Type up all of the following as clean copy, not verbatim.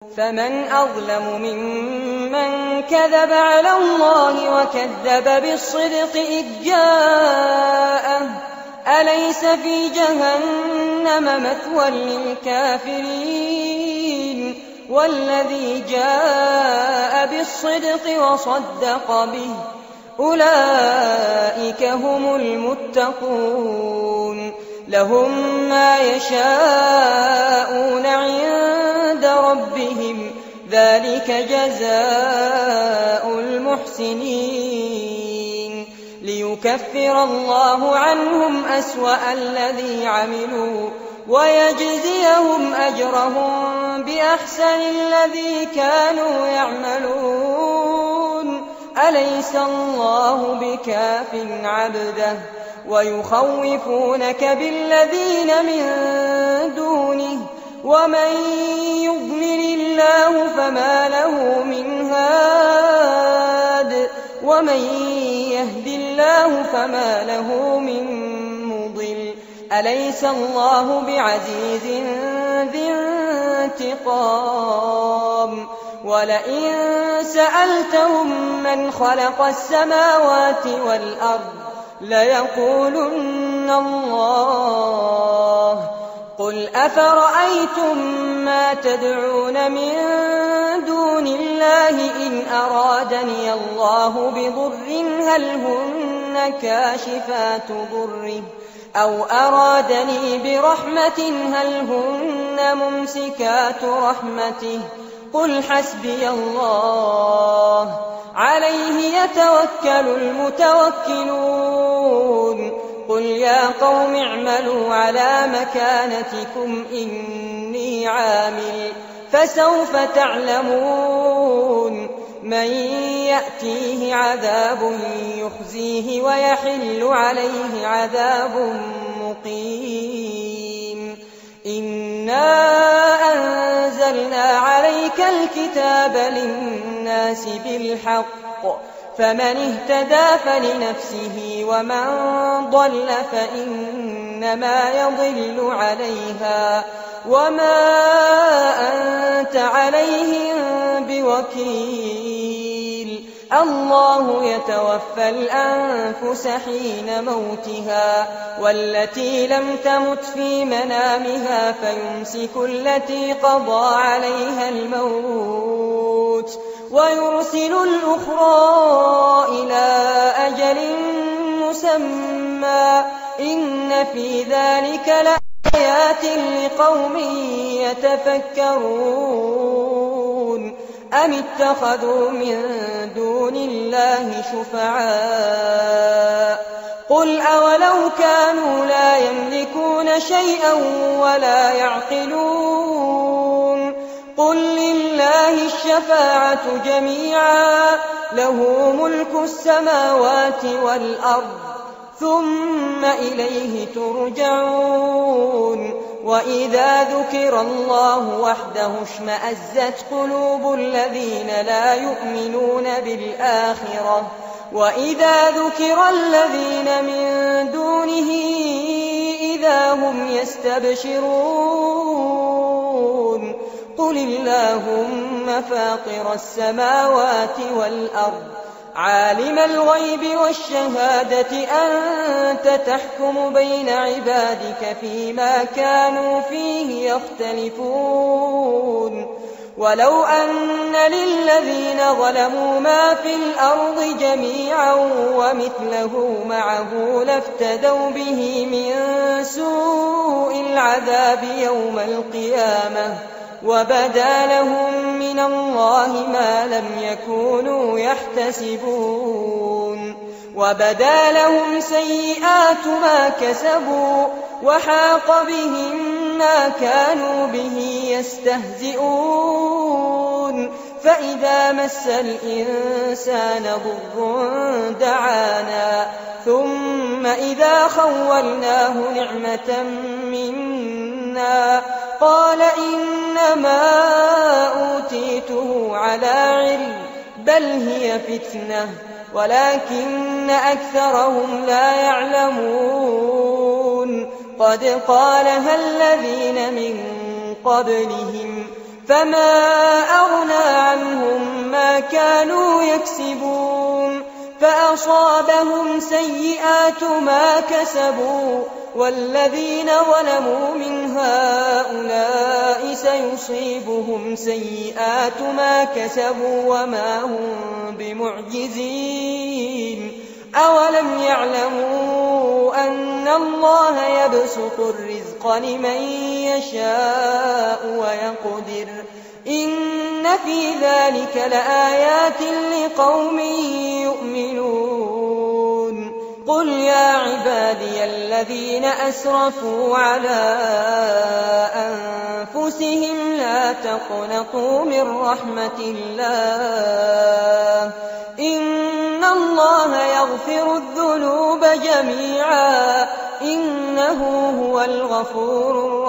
فمن أظلم ممن كذب على الله وكذب بالصدق إذ جاءه أليس في جهنم مثوى للكافرين والذي جاء بالصدق وصدق به أولئك هم المتقون لهم ما يشاءون عند ربهم ذلك جزاء المحسنين ليكفر الله عنهم أسوأ الذي عملوا ويجزيهم أجرهم بأحسن الذي كانوا يعملون أليس الله بكاف عبده ويخوفونك بالذين من دونه ومن يضلل الله فما له من هاد ومن يهد الله فما له من مضل أليس الله بعزيز ذي انتقام ولئن سألتهم من خلق السماوات والأرض ليقولن الله قل أفرأيتم ما تدعون من دون الله إن أرادني الله بضر هل هن كاشفات ضره أو أرادني برحمة هل هن ممسكات رحمته قل حسبي الله عليه يتوكل المتوكلون قل يا قوم اعملوا على مكانتكم إني عامل فسوف تعلمون من يأتيه عذاب يخزيه ويحل عليه عذاب مقيم إنا أنزلنا عليك الكتاب للناس بالحق فمن اهتدى فلنفسه ومن ضل فإنما يضل عليها وما أنت عليهم بوكيل الله يتوفى الأنفس حين موتها والتي لم تمت في منامها فيمسك التي قضى عليها الموت ويرسل الأخرى إلى أجل مسمى إن في ذلك لآيات لقوم يتفكرون أم اتخذوا من دون الله شفعاء قل أولو كانوا لا يملكون شيئا ولا يعقلون قل لله الشفاعة جميعا له ملك السماوات والأرض ثم إليه ترجعون وإذا ذكر الله وحده اشمأزت قلوب الذين لا يؤمنون بالآخرة وإذا ذكر الذين من دونه إذا هم يستبشرون قل اللهم فاطر السماوات والأرض عالم الغيب والشهادة أنت تحكم بين عبادك فيما كانوا فيه يختلفون ولو أن للذين ظلموا ما في الأرض جميعا ومثله معه لافتدوا به من سوء العذاب يوم القيامة وبدا لهم من الله ما لم يكونوا يحتسبون وبدا لهم سيئات ما كسبوا وحاق بهم ما كانوا به يستهزئون فإذا مس الإنسان ضر دعانا ثم إذا خولناه نعمة منا قال إنما أوتيته على علم بل هي فتنة ولكن أكثرهم لا يعلمون قد قالها الذين من قبلهم فما أغنى عنهم ما كانوا يكسبون فأصابهم سيئات ما كسبوا والذين ظلموا من هؤلاء سيصيبهم سيئات ما كسبوا وما هم بمعجزين أولم يعلموا أن الله يبسط الرزق لمن يشاء ويقدر إن في ذلك لآيات لقوم يؤمنون قل يا عبادي الذين أسرفوا على أنفسهم لا تقنطوا من رحمة الله إن الله يغفر الذنوب جميعا إنه هو الغفور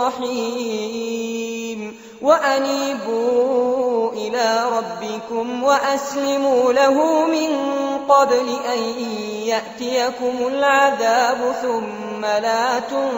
الرحيم وأنيبوا إلى ربكم وأسلموا له من قبل أن يأتيكم العذاب ثم لا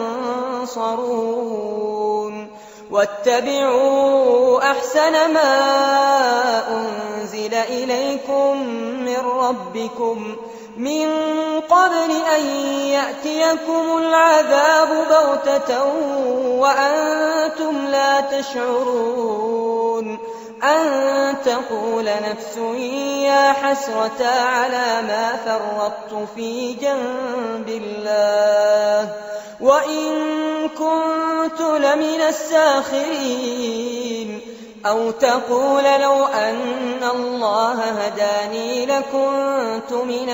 تنصرون واتبعوا أحسن ما أنزل إليكم من ربكم من قبل أن يأتيكم العذاب بغتة وأنتم لا تشعرون أن تقول نفس يا حسرة على ما فرطت في جنب الله وإن كنت لمن الساخرين أو تقول لو أن الله هداني لكنت من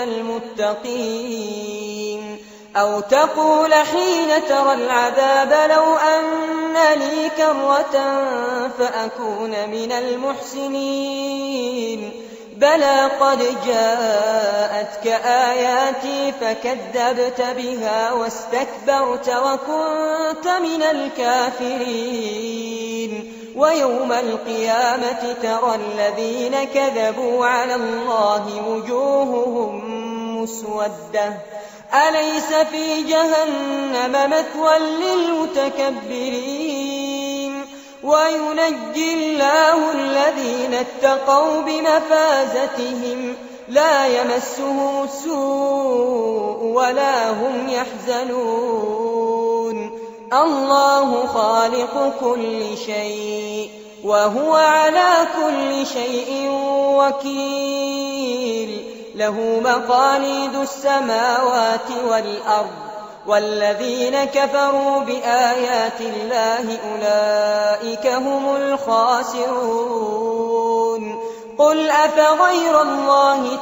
المتقين أو تقول حين ترى العذاب لو أن لي كرة فأكون من المحسنين بلى قد جاءتك آياتي فكذبت بها واستكبرت وكنت من الكافرين ويوم القيامة ترى الذين كذبوا على الله وجوههم مسودة أليس في جهنم مثوى للمتكبرين وينجي الله الذين اتقوا بمفازتهم لا يمسهم السوء ولا هم يحزنون الله خالق كل شيء وهو على كل شيء وكيل له مقاليد السماوات والأرض والذين كفروا بآيات الله أولئك هم الخاسرون قل أفغير الله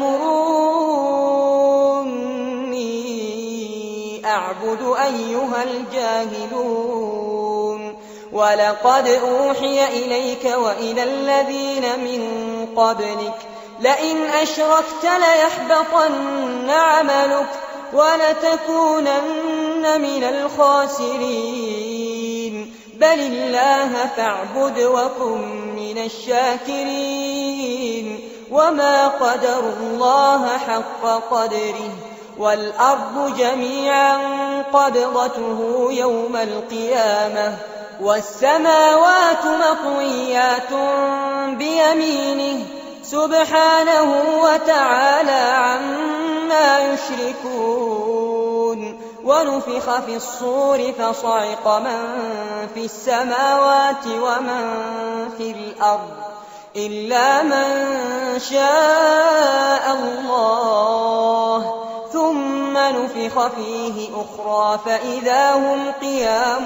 تأمروني أعبد أيها الجاهلون ولقد أوحي إليك وإلى الذين من قبلك لئن أشركت ليحبطن عملك ولتكونن من الخاسرين بل الله فاعبد وكن من الشاكرين وما قدروا الله حق قدره والأرض جميعا قبضته يوم القيامة والسماوات مطويات بيمينه سبحانه وتعالى عما يشركون ونفخ في الصور فصعق من في السماوات ومن في الأرض إلا من شاء الله ثم نفخ فيه أخرى فإذا هم قيام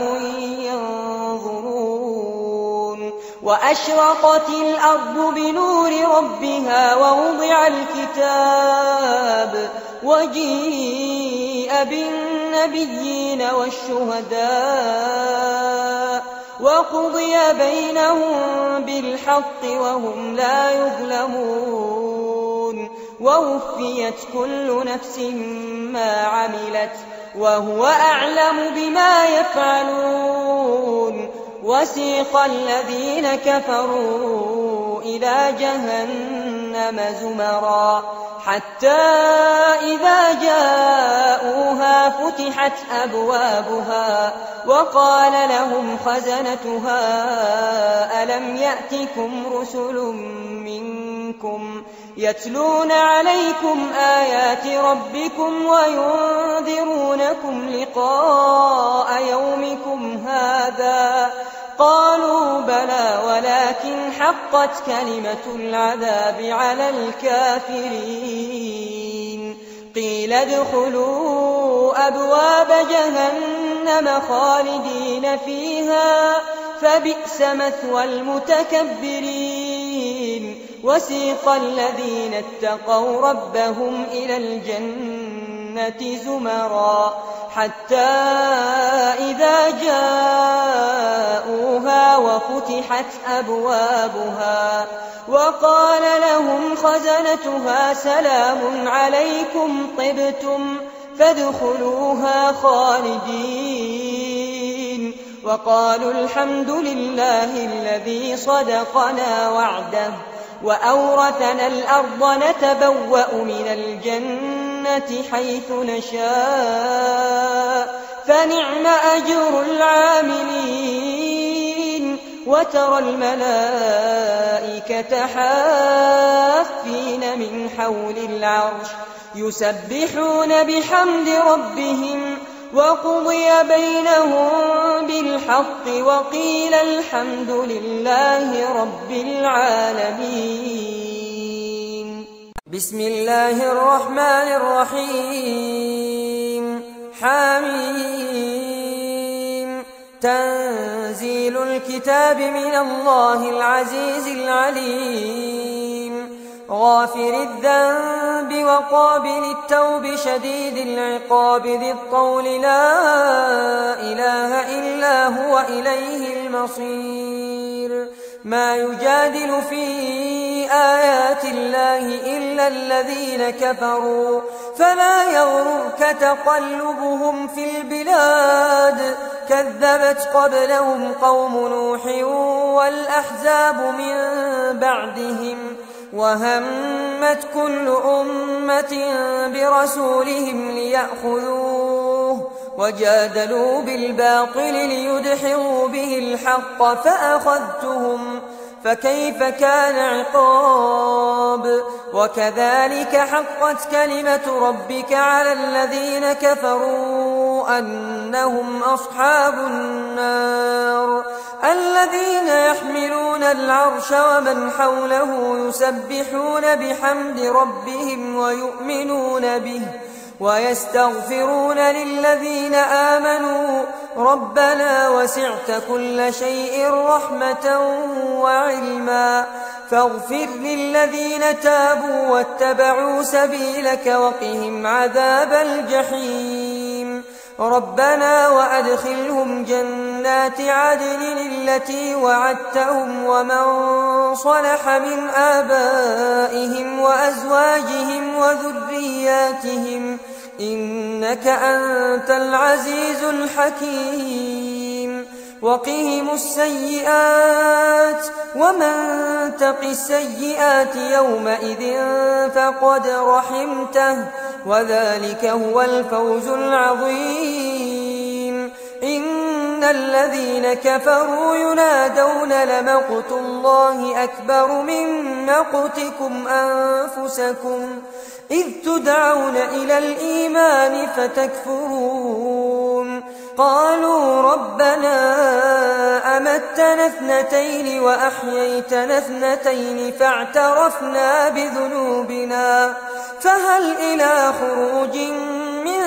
ينظرون وأشرقت الأرض بنور ربها ووضع الكتاب وجيء بالنبيين والشهداء وقضي بينهم بالحق وهم لا يظلمون ووفيت كل نفس ما عملت وهو أعلم بما يفعلون وسيق الذين كفروا إلى جهنم زمرا حتى إذا جاءوها فتحت أبوابها وقال لهم خزنتها ألم يأتكم رسل منكم يتلون عليكم آيات ربكم وينذرونكم لقاء يومكم هذا قالوا بلى ولكن حقت كلمة العذاب على الكافرين قيل ادخلوا أبواب جهنم خالدين فيها فبئس مثوى المتكبرين وسيق الذين اتقوا ربهم إلى الجنة زمرا حتى إذا جاءوها وفتحت أبوابها وقال لهم خزنتها سلام عليكم طبتم فادخلوها خالدين وقالوا الحمد لله الذي صدقنا وعده وأورثنا الأرض نتبوأ من الجنة حيث نشاء فنعم أجر العاملين وترى الملائكة حافين من حول العرش يسبحون بحمد ربهم وقضي بينهم بالحق وقيل الحمد لله رب العالمين. بسم الله الرحمن الرحيم. حميم. تنزيل الكتاب من الله العزيز العليم غافر الذنب وقابل التوب شديد العقاب ذي الطول لا إله إلا هو إليه المصير. ما يجادل في آيات الله إلا الذين كفروا فلا يغررك تقلبهم في البلاد كذبت قبلهم قوم نوح والأحزاب من بعدهم وهمت كل أمة برسولهم ليأخذوه وجادلوا بالباطل ليدحضوا به الحق فأخذتهم فكيف كان عقاب. وكذلك حقت كلمة ربك على الذين كفروا أنهم أصحاب النار الذين يحملون العرش ومن حوله يسبحون بحمد ربهم ويؤمنون به ويستغفرون للذين آمنوا ربنا وسعت كل شيء رحمة وعلما فاغفر للذين تابوا واتبعوا سبيلك وقهم عذاب الجحيم. ربنا وأدخلهم جنات عدن التي وعدتهم ومن صلح من آبائهم وأزواجهم وذرياتهم إنك أنت العزيز الحكيم. وقهم السيئات ومن تق السيئات يومئذ فقد رحمته وذلك هو الفوز العظيم. إن الذين كفروا ينادون لمقت الله أكبر من مقتكم أنفسكم إذ تدعون إلى الإيمان فتكفرون قالوا ربنا أمتنا اثنتين وأحييتنا اثنتين فاعترفنا بذنوبنا فهل إلى خروج من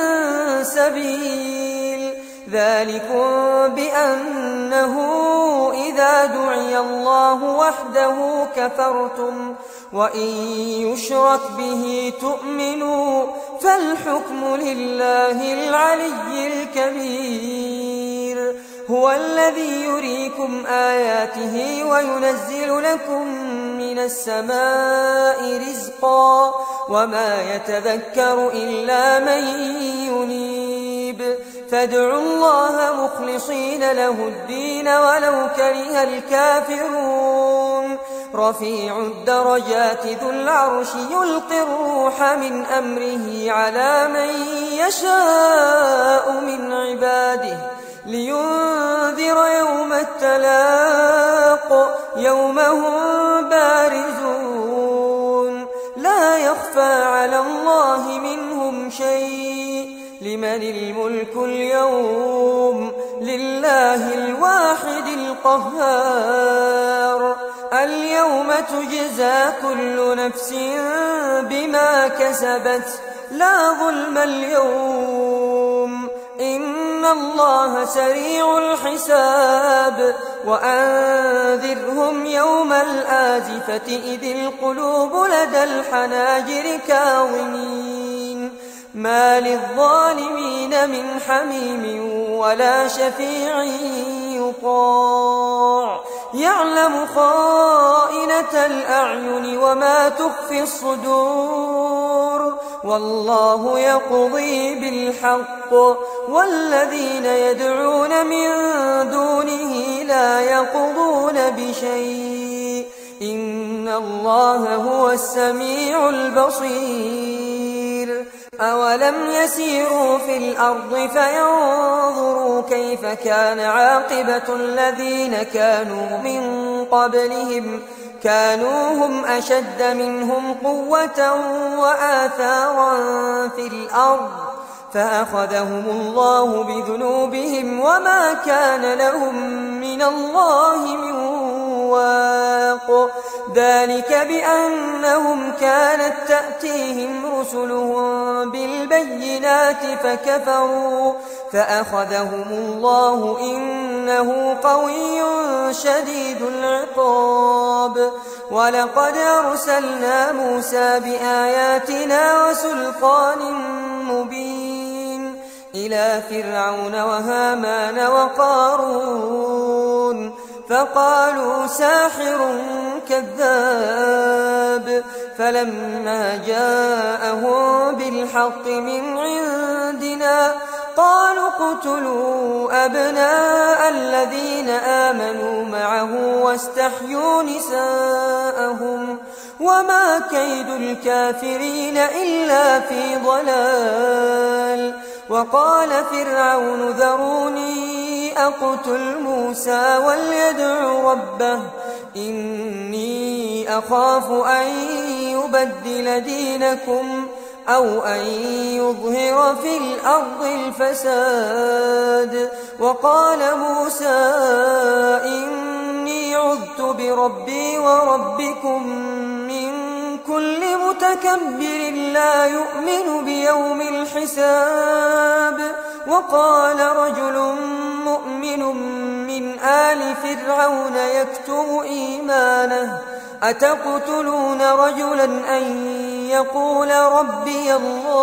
سبيل. ذلكم بأنه إذا دعي الله وحده كفرتم وإن يشرك به تؤمنوا فالحكم لله العلي الكبير. هو الذي يريكم آياته وينزل لكم من السماء رزقا وما يتذكر إلا من ينيب. فادعوا الله مخلصين له الدين ولو كره الكافرون. رفيع الدرجات ذو العرش يلقي الروح من أمره على من يشاء من عباده لينذر يوم التلاق يوم هم بارزون لا يخفى على الله منهم شيء لمن الملك اليوم لله الواحد القهار اليوم تجزى كل نفس بما كسبت لا ظلم اليوم إن الله سريع الحساب وأنذرهم يوم الآزفة إذ القلوب لدى الحناجر كاظمين ما للظالمين من حميم ولا شفيع يطاع يعلم خائنة الأعين وما تخفي الصدور والله يقضي بالحق والذين يدعون من دونه لا يقضون بشيء إن الله هو السميع البصير أولم يسيروا في الأرض فينظروا كيف كان عاقبة الذين كانوا من قبلهم كانوا هم أشد منهم قوة وآثارا في الأرض فأخذهم الله بذنوبهم وما كان لهم من الله من واق ذلك بأنهم كانت تأتيهم رسلهم بالبينات فكفروا فأخذهم الله إنه قوي شديد العقاب ولقد أرسلنا موسى بآياتنا وسلطان مبين إلى فرعون وهامان وقارون فقالوا ساحر كذاب فلما جاءهم بالحق من عندنا قالوا اقتلوا أبناء الذين آمنوا معه واستحيوا نساءهم وما كيد الكافرين إلا في ضلال وقال فرعون ذروني أقتل موسى وليدع ربه إني أخاف أن يبدل دينكم أو أن يظهر في الأرض الفساد وقال موسى إني عذت بربي وربكم من كل متكبر لا يؤمن بيوم الحساب وقال رجل مؤمن من آل فرعون يكتم إيمانه أتقتلون رجلا أن يقول ربي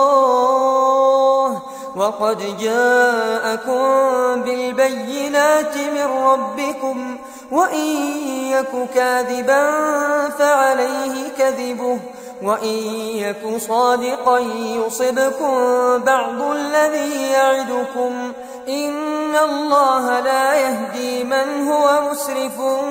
الله وقد جاءكم بالبينات من ربكم وإن يك كاذبا فعليه كذبه وإن يك صادقا يصبكم بعض الذي يعدكم إن الله لا يهدي من هو مسرف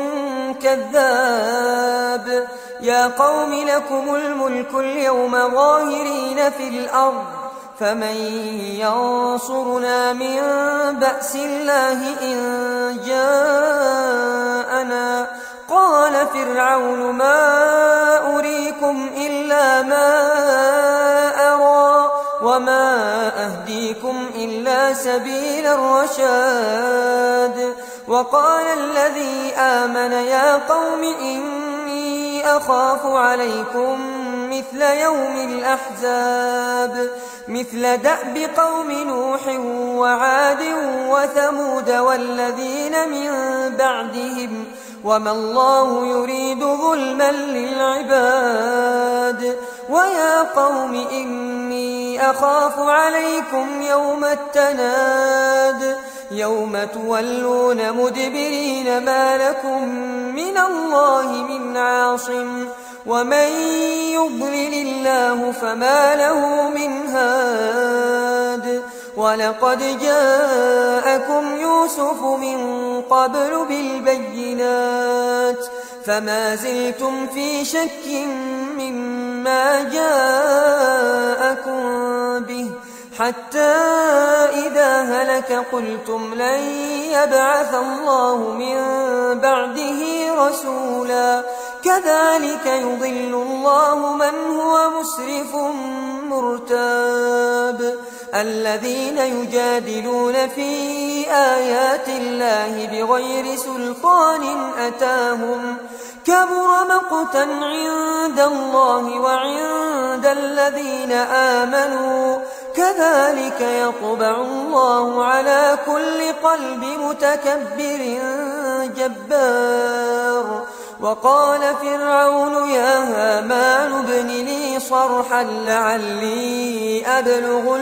كذاب يا قوم لكم الملك اليوم ظاهرين في الأرض فمن ينصرنا من بأس الله إن جاءنا قال فرعون ما أريكم إلا ما أرى وما أهديكم إلا سبيل الرشاد وقال الذي آمن يا قوم إني أخاف عليكم مثل يوم الأحزاب مثل دأب قوم نوح وعاد وثمود والذين من بعدهم وما الله يريد ظلما للعباد ويا قوم إني أخاف عليكم يوم التناد يوم تولون مدبرين ما لكم من الله من عاصم ومن يضلل الله فما له من هاد ولقد جاءكم يوسف من قبل بالبينات فما زلتم في شك مما جاءكم به حتى إذا هلك قلتم لن يبعث الله من بعده رسولا كذلك يضل الله من هو مسرف مرتاب الذين يجادلون في آيات الله بغير سلطان أتاهم كبر مقتا عند الله وعند الذين آمنوا كذلك يطبع الله على كل قلب متكبر جبار وقال فرعون يا هامان ابن لي صرحا لعلي أبلغ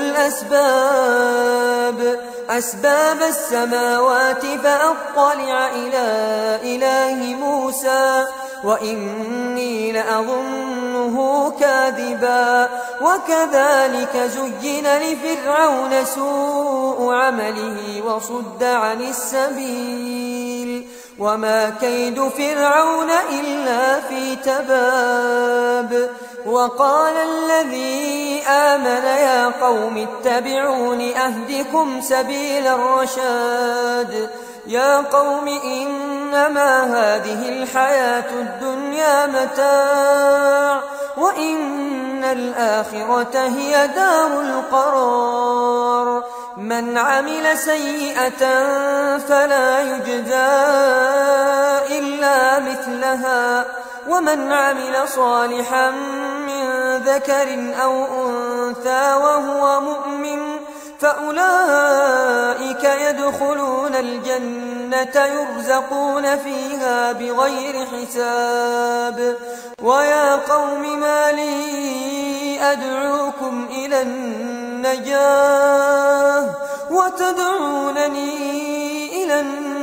أسباب السماوات فأطلع إلى إله موسى وإني لأظنه كاذبا وكذلك زين لفرعون سوء عمله وصد عن السبيل وما كيد فرعون إلا في تباب وقال الذي آمن يا قوم اتبعون أهدكم سبيل الرشاد يا قوم إنما هذه الحياة الدنيا متاع وإن الآخرة هي دار القرار من عمل سيئة فلا يجزى إلا مثلها ومن عمل صالحا من ذكر أو أنثى وهو مؤمن فأولئك يدخلون الجنة يرزقون فيها بغير حساب ويا قوم ما لي أدعوكم إلى النجاة وتدعونني إلى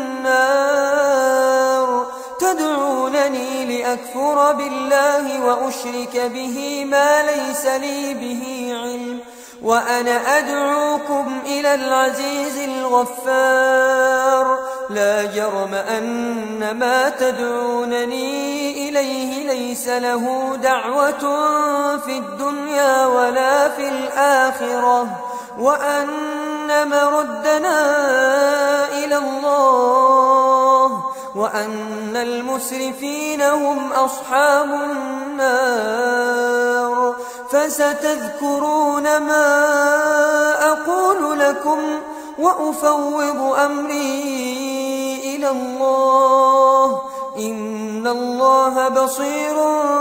النار تدعونني لأكفر بالله وأشرك به ما ليس لي به علم وأنا أدعوكم إلى العزيز الغفار لا جرم أن ما تدعونني إليه ليس له دعوة في الدنيا ولا في الآخرة وأن مردنا إلى الله وأن المسرفين هم أصحاب النار فستذكرون ما أقول لكم وأفوض أمري إلى الله إن الله بصير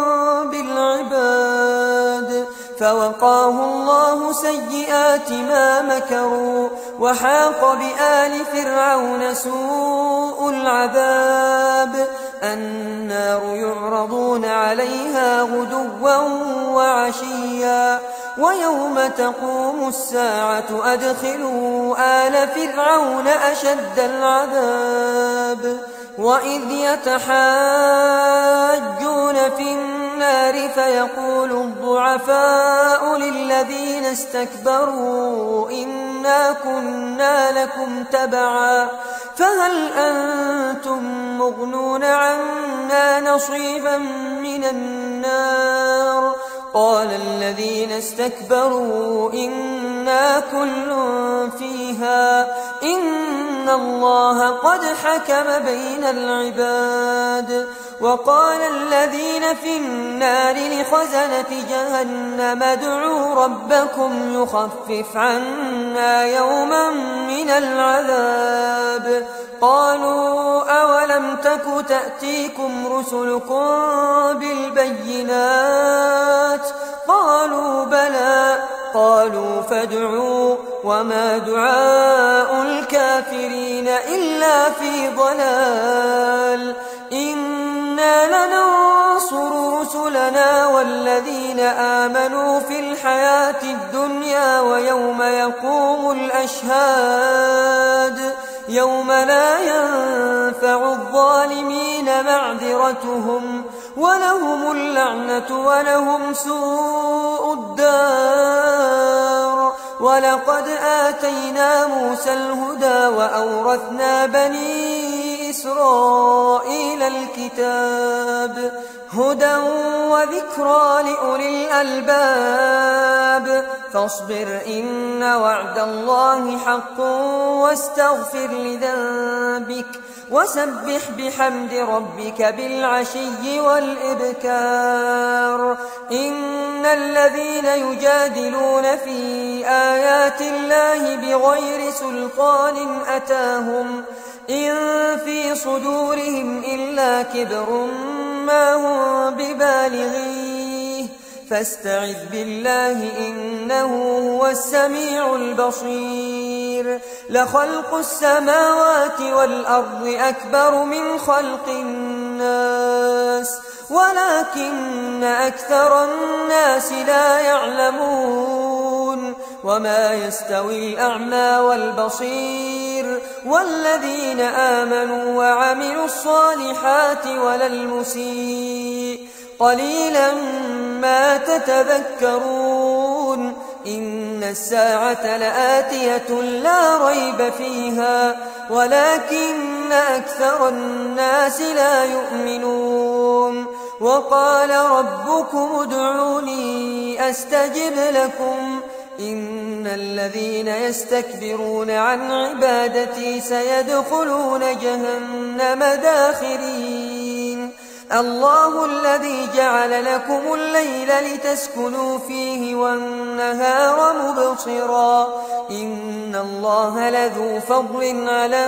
بالعباد فوقاه الله سيئات ما مكروا وحاق بآل فرعون سوء العذاب النار يعرضون عليها غدوا وعشيا ويوم تقوم الساعة أدخلوا آل فرعون أشد العذاب وإذ يتحاجون في النار فيقول الضعفاء للذين استكبروا إنا كنا لكم تبعا فهل أنتم مغنون عنا نصيبا من النار قال الذين استكبروا إنا كل فيها إن الله قد حكم بين العباد وقال الذين في النار لخزنة جهنم ادعوا ربكم يخفف عنا يوما من العذاب قالوا أولم تك تأتيكم رسلكم بالبينات قالوا بلى قالوا فادعوا وما دعاء الكافرين إلا في ضلال إنا لننصر رسلنا والذين آمنوا في الحياة الدنيا ويوم يقوم الأشهاد يوم لا ينفع الظالمين معذرتهم ولهم اللعنة ولهم سوء الدار ولقد آتينا موسى الهدى وأورثنا بني إسرائيل الكتاب هدى وذكرى لأولي الألباب فاصبر إن وعد الله حق واستغفر لذنبك وسبح بحمد ربك بالعشي والإبكار إن الذين يجادلون في آيات الله بغير سلطان أتاهم إن في صدورهم إلا كبر ما هم ببالغيه فاستعذ بالله إنه هو السميع البصير لخلق السماوات والأرض أكبر من خلق الناس ولكن أكثر الناس لا يعلمون وما يستوي الأعمى والبصير والذين آمنوا وعملوا الصالحات ولا المسيء قليلا ما تتذكرون إن الساعة لآتية لا ريب فيها ولكن أكثر الناس لا يؤمنون وقال ربكم ادعوني أستجب لكم إن الذين يستكبرون عن عبادتي سيدخلون جهنم داخرين الله الذي جعل لكم الليل لتسكنوا فيه والنهار مبصرا إن الله لذو فضل على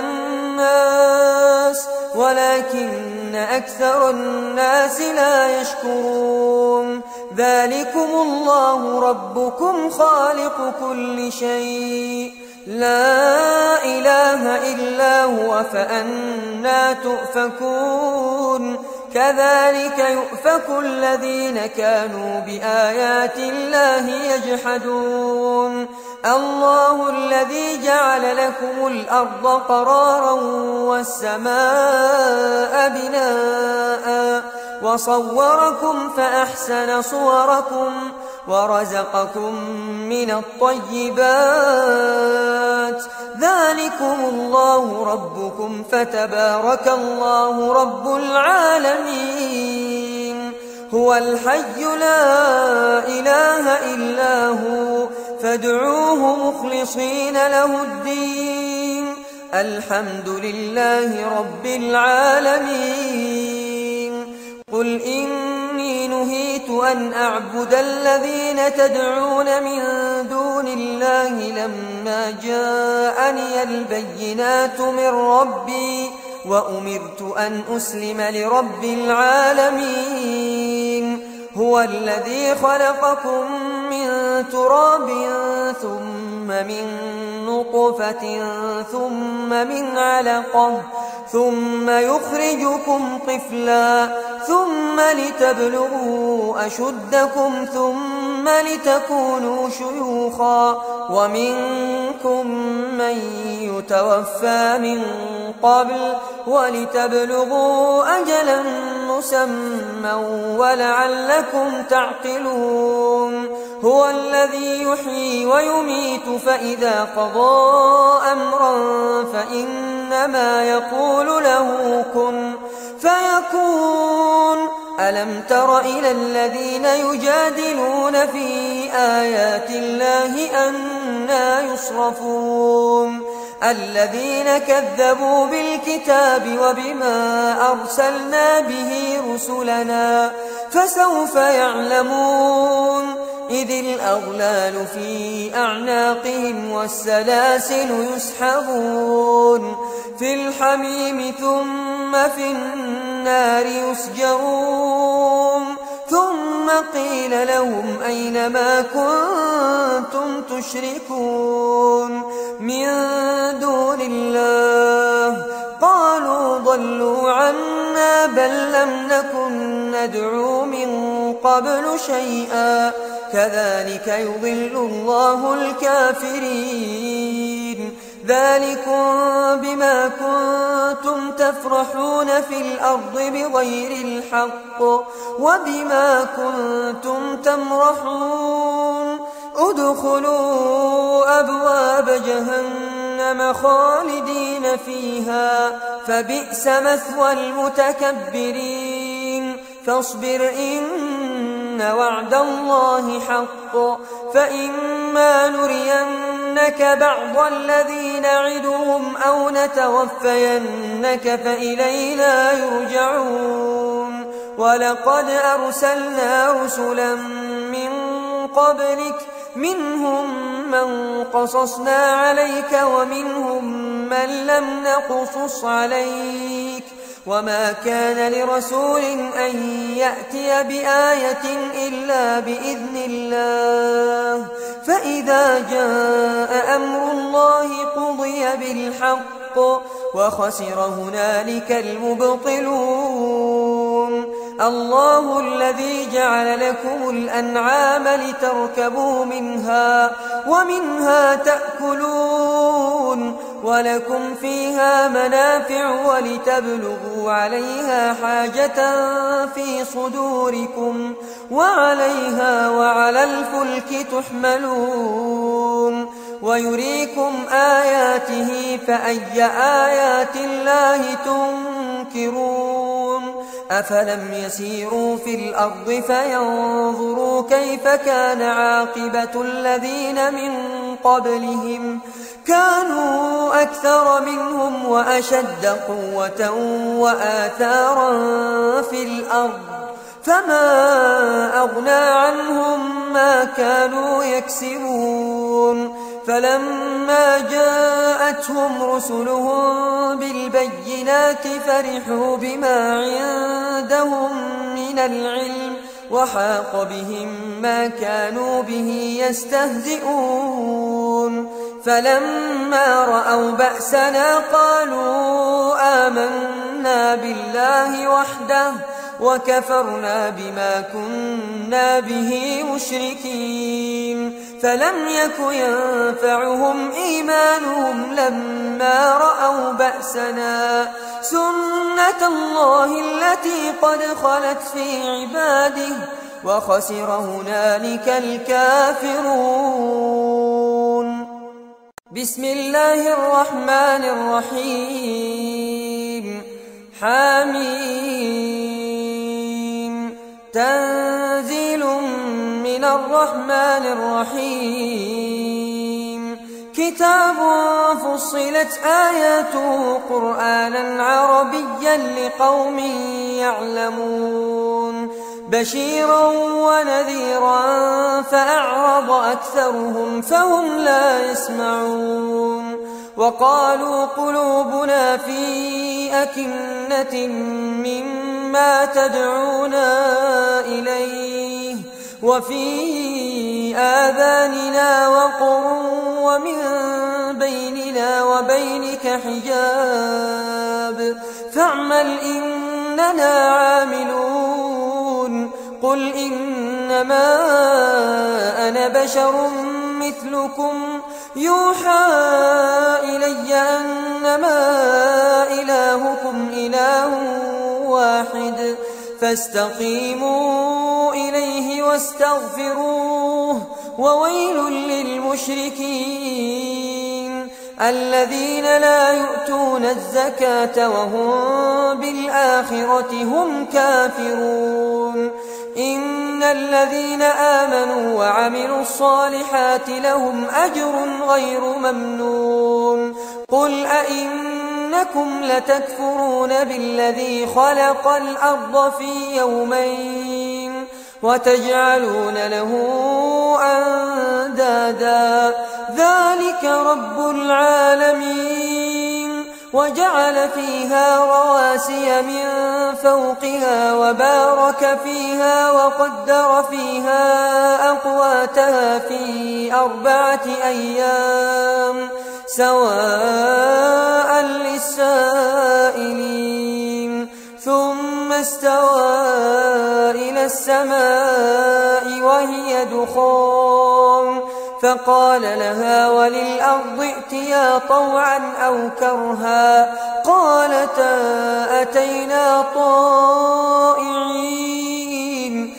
الناس ولكن أكثر الناس لا يشكرون ذلكم الله ربكم خالق كل شيء لا إله إلا هو فأنى تؤفكون كذلك يؤفك الذين كانوا بآيات الله يجحدون الله الذي جعل لكم الأرض قرارا والسماء بناء وصوركم فأحسن صوركم ورزقكم من الطيبات ذلكم الله ربكم فتبارك الله رب العالمين هو الحي لا إله إلا هو فادعوه مخلصين له الدين الحمد لله رب العالمين قل إني نهيت أن أعبد الذين تدعون من دون الله لما جاءني البينات من ربي وأمرت أن أسلم لرب العالمين هو الذي خلقكم من تراب ثم من نطفة ثم من علقة ثم يخرجكم طفلا ثم لتبلغوا أشدكم ثم لتكونوا شيوخا ومنكم من يتوفى من قبل ولتبلغوا أجلا مسمى ولعلكم تعقلون هو الذي يحيي ويميت فإذا قضى أمرا فإنما يقول له كن فيكون ألم تر إلى الذين يجادلون في آيات الله أنى يصرفون الذين كذبوا بالكتاب وبما أرسلنا به رسلنا فسوف يعلمون إذ الأغلال في أعناقهم والسلاسل يسحبون في الحميم ثم في النار يسجرون ثم قيل لهم أين ما كنتم تشركون من دون الله قالوا ضلوا عنا بل لم نكن ندعو من قبل شيئا كذلك يضل الله الكافرين ذلكم بما كنتم تفرحون في الأرض بغير الحق وبما كنتم تمرحون ادخلوا أبواب جهنم خالدين فيها فبئس مثوى المتكبرين فاصبر إن وعد الله حق فإما نرينك بعض الذي نعدهم أو نتوفينك فإلينا يرجعون ولقد أرسلنا رسلا من قبلك منهم من قصصنا عليك ومنهم من لم نقصص عليك وما كان لرسول أن يأتي بآية إلا بإذن الله فإذا جاء أمر الله قضي بالحق وخسر هنالك المبطلون الله الذي جعل لكم الأنعام لتركبوا منها ومنها تأكلون ولكم فيها منافع ولتبلغوا عليها حاجة في صدوركم وعليها وعلى الفلك تحملون ويريكم آياته فأي آيات الله تنكرون أفلم يسيروا في الأرض فينظروا كيف كان عاقبة الذين من قبلهم كانوا أكثر منهم وأشد قوة وآثارا في الأرض فما أغنى عنهم ما كانوا يكسبون فلما جاءتهم رسلهم بالبينات فرحوا بما عندهم من العلم وحاق بهم ما كانوا به يستهزئون فلما رأوا بأسنا قالوا آمنا بالله وحده وكفرنا بما كنا به مشركين فلم يك ينفعهم إيمانهم لما رأوا بأسنا سنة الله التي قد خلت في عباده وخسر هنالك الكافرون بسم الله الرحمن الرحيم حميم تنزيل من الرحمن الرحيم كتاب فصلت آياته قرآنا عربيا لقوم يعلمون بشيرا ونذيرا فأعرض أكثرهم فهم لا يسمعون وقالوا قلوبنا في أكنة مما تدعونا إليه وفي آذاننا وقر ومن بيننا وبينك حجاب فاعمل إننا عاملون قل إنما أنا بشر مثلكم يوحى إلي أنما إلهكم إله واحد فاستقيموا إليه واستغفروه وويل للمشركين الذين لا يؤتون الزكاة وهم بالآخرة هم كافرون إن الذين آمنوا وعملوا الصالحات لهم أجر غير ممنون قل أئنكم لتكفرون بالذي خلق الأرض في يومين وتجعلون له أندادا ذلك رب العالمين وجعل فيها رواسي من فوقها وبارك فيها وقدر فيها أقواتها في 4 أيام سواء للسائلين ثم استوى إلى السماء وهي دخان فقال لها وللأرض ائتيا طوعا أو كرها قالتا أتينا طائعين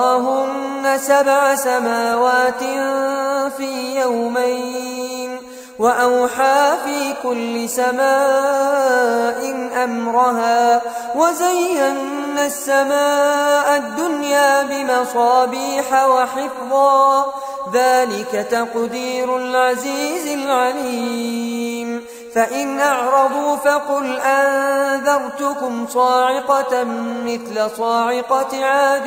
فقضاهن 7 سماوات في يومين وأوحى في كل سماء أمرها وزينا السماء الدنيا بمصابيح وحفظا ذلك تقدير العزيز العليم فإن أعرضوا فقل أنذرتكم صاعقة مثل صاعقة عاد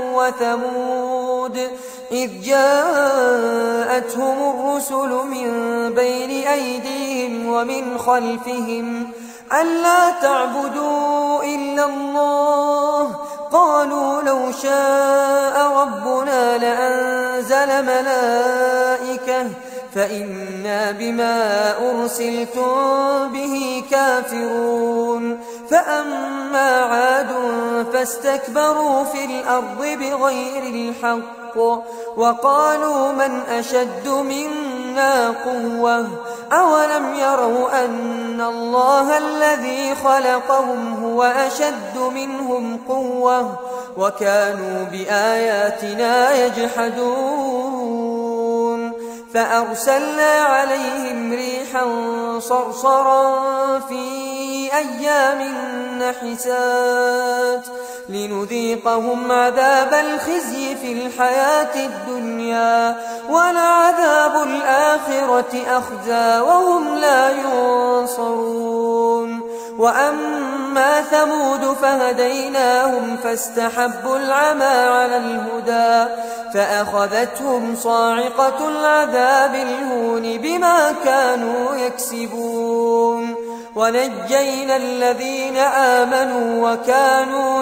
وثمود إذ جاءتهم الرسل من بين أيديهم ومن خلفهم ألا تعبدوا إلا الله قالوا لو شاء ربنا لأنزل ملائكة فإنا بما أرسلتم به كافرون فأما عاد فاستكبروا في الأرض بغير الحق وقالوا من أشد منا قوة أولم يروا أن الله الذي خلقهم هو أشد منهم قوة وكانوا بآياتنا يجحدون فأرسلنا عليهم ريحا صرصرا في أيام نحسات لنذيقهم عذاب الخزي في الحياة الدنيا ولعذاب الآخرة أخزى وهم لا ينصرون وأما ثمود فهديناهم فاستحبوا العمى على الهدى فأخذتهم صاعقة العذاب الهون بما كانوا يكسبون ونجينا الذين آمنوا وكانوا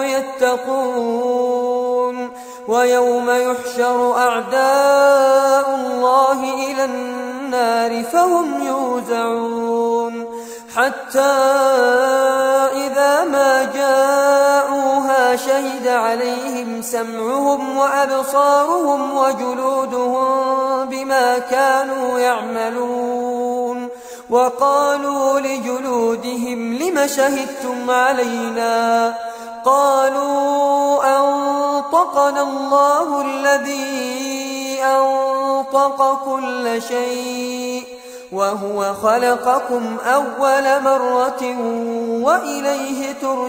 يتقون ويوم يحشر أعداء الله إلى النار فهم يوزعون حتى إذا ما جاءوها شهد عليهم سمعهم وأبصارهم وجلودهم بما كانوا يعملون وقالوا لجلودهم لم شهدتم علينا قالوا أنطقنا الله الذي أنطق كل شيء وهو خلقكم أول مرة وإليه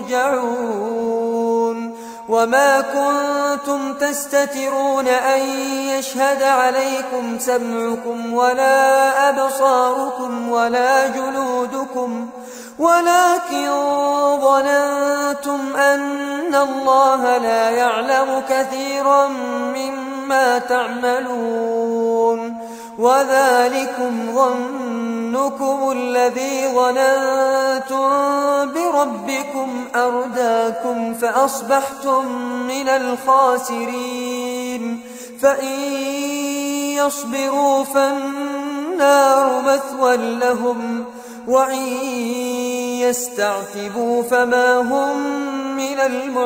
ترجعون وما كنتم تستترون أن يشهد عليكم سمعكم ولا أبصاركم ولا جلودكم ولكن ظننتم أن الله لا يعلم كثيرا مما تعملون وذلكم ظنكم الذي ظننتم بربكم أرداكم فأصبحتم من الخاسرين فإن يصبروا فالنار مثوى لهم وإن يستعتبوا فما هم من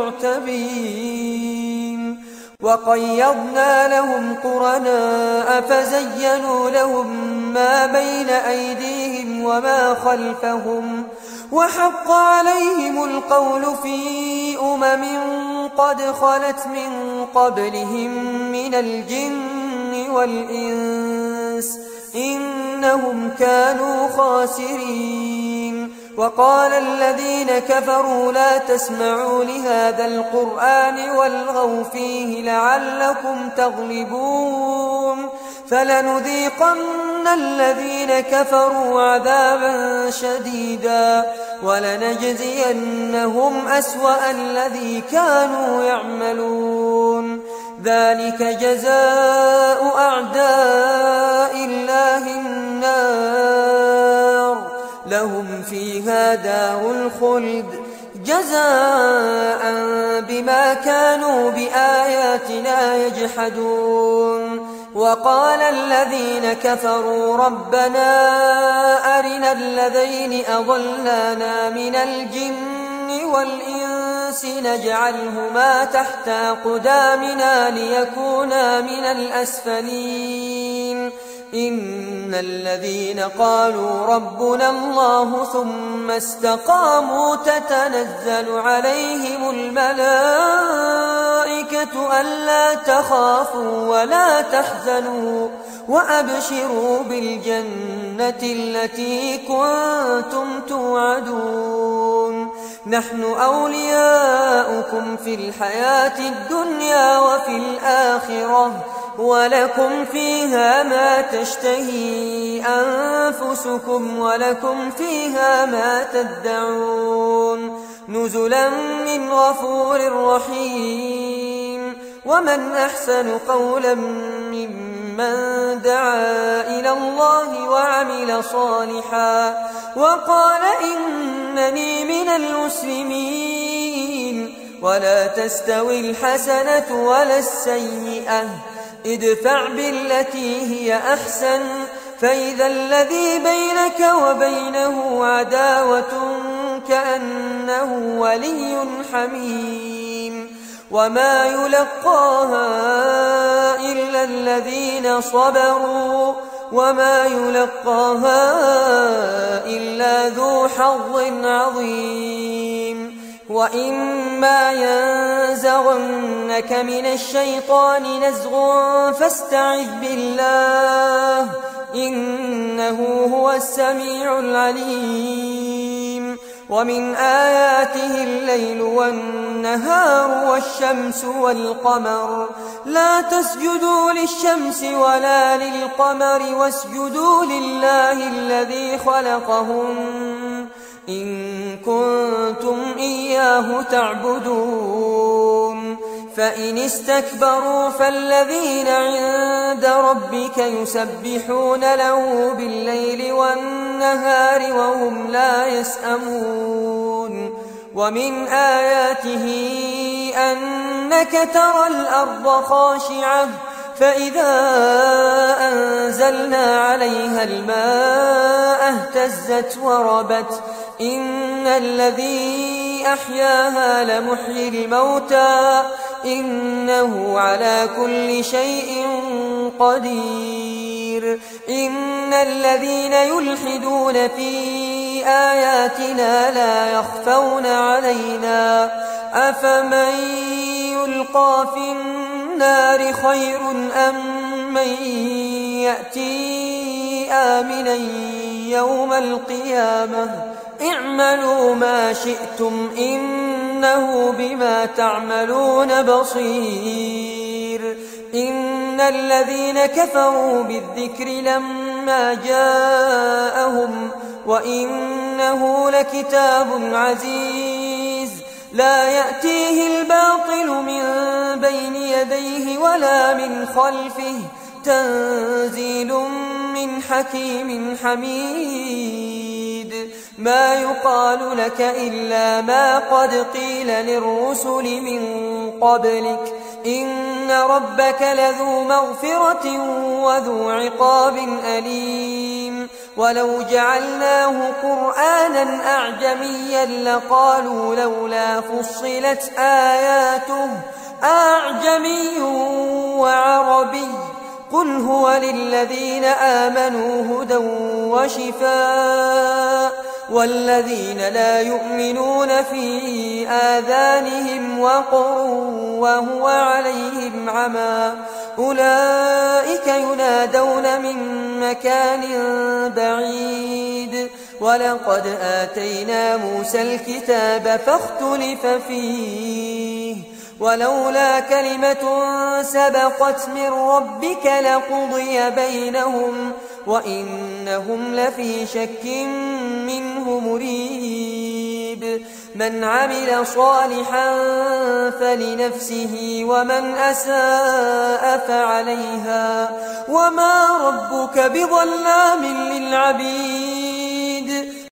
المعتبين وقيضنا لهم قرناء فزينوا لهم ما بين أيديهم وما خلفهم وحق عليهم القول في قد خلت من قبلهم من الجن والإنس إنهم كانوا خاسرين وقال الذين كفروا لا تسمعوا لهذا القرآن والغوا فيه لعلكم تغلبون فلنذيقن الذين كفروا عذابا شديدا ولنجزينهم أسوأ الذي كانوا يعملون ذلك جزاء أعداء الله النار لهم فيها دار الخلد جزاء بما كانوا بآياتنا يجحدون وقال الذين كفروا ربنا أرنا الذين أضلانا من الجن والإنس نجعلهما تحت أقدامنا ليكونا من الأسفلين إن الذين قالوا ربنا الله ثم استقاموا تتنزل عليهم الملائكة ألا تخافوا ولا تحزنوا وأبشروا بالجنة التي كنتم توعدون نحن أولياؤكم في الحياة الدنيا وفي الآخرة ولكم فيها ما تشتهي أنفسكم ولكم فيها ما تدعون نزلا من غفور رحيم ومن أحسن قولا ممن دعا إلى الله وعمل صالحا وقال إنني من المسلمين ولا تستوي الحسنة ولا السيئة ادفع بالتي هي أحسن فإذا الذي بينك وبينه عداوة كأنه ولي حميم وما يلقاها إلا الذين صبروا وما يلقاها إلا ذو حظ عظيم وإما ينزغنك من الشيطان نزغ فاستعذ بالله إنه هو السميع العليم ومن آياته الليل والنهار والشمس والقمر لا تسجدوا للشمس ولا للقمر واسجدوا لله الذي خلقهم إن كنتم إياه تعبدون فإن استكبروا فالذين عند ربك يسبحون له بالليل والنهار وهم لا يسأمون ومن آياته أنك ترى الأرض خاشعة فإذا أنزلنا عليها الماء اهتزت وربت إن الذي أحياها لمحيي الموتى إنه على كل شيء قدير إن الذين يلحدون في آياتنا لا يخفون علينا أفمن يلقى في النار خير أم من يأتي آمنا يوم القيامة اعملوا ما شئتم إنه بما تعملون بصير إن الذين كفروا بالذكر لما جاءهم وإنه لكتاب عزيز لا يأتيه الباطل من بين يديه ولا من خلفه تنزيل من حكيم حميد ما يقال لك إلا ما قد قيل للرسل من قبلك إن ربك لذو مغفرة وذو عقاب أليم ولو جعلناه قرآنا أعجميا لقالوا لولا فصلت آياته أعجمي وعربي قل هو للذين آمنوا هدى وشفاء والذين لا يؤمنون في آذانهم وقر وهو عليهم عمى أولئك ينادون من مكان بعيد ولقد آتينا موسى الكتاب فاختلف فيه ولولا كلمة سبقت من ربك لقضي بينهم وإنهم لفي شك منه مريب من عمل صالحا فلنفسه ومن أساء فعليها وما ربك بظلام للعبيد